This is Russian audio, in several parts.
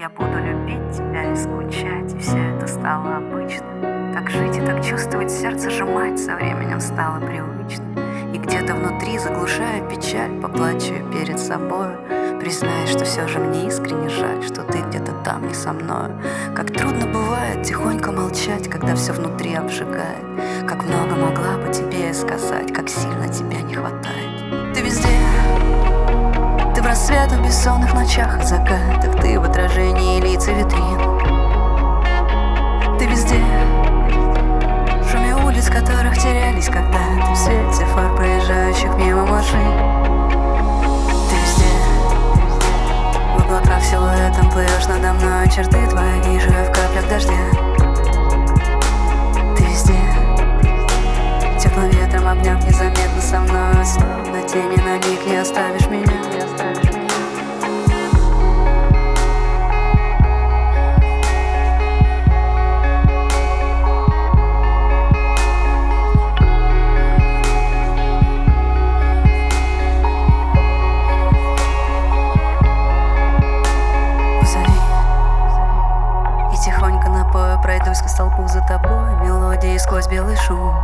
Я буду любить тебя и скучать, и все это стало обычным. Так жить и так чувствовать, сердце сжимать со временем стало привычным. И где-то внутри, заглушая печаль, поплачу я перед собою, признаюсь, что все же мне искренне жаль, что ты где-то там не со мною. Как трудно бывает тихонько молчать, когда все внутри обжигает. Как много могла бы тебе я сказать, как сильно тебя не хватает. Ты везде, ты в рассветах, бессонных ночах и закатах, ты в отражении лиц и витрин. Ты везде, в шуме улиц, которых терялись когда-то, в свете фар проезжающих мимо машин. Ты везде, в облаках силуэтом плывешь надо мной, черты твои вижу я в каплях дождя. Ты везде, теплым ветром обняв незаметно со мной, словно тени на миг не оставишь меня. Тихонько напою, пройдусь к столпу за тобой, мелодии сквозь белый шум.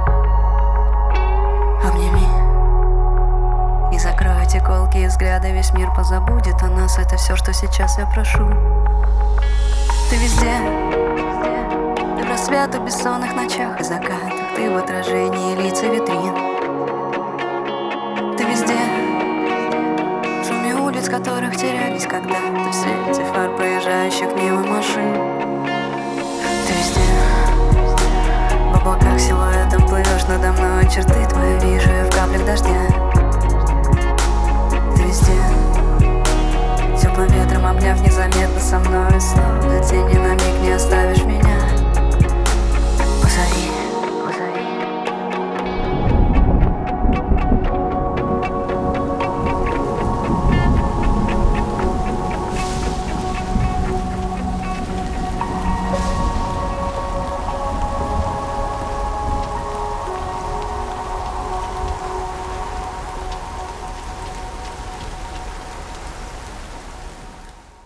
Обними и закрой эти колкие взгляды, весь мир позабудет о нас, это все, что сейчас я прошу. Ты везде, ты в рассветах, бессонных ночах и закатах, ты в отражении лиц и витрин. Ты везде, в шуме улиц, которых терялись когда-то, в свете фар проезжающих мимо машин. Ты везде, в облаках силуэтом плывешь надо мной, черты твои вижу я в каплях дождя.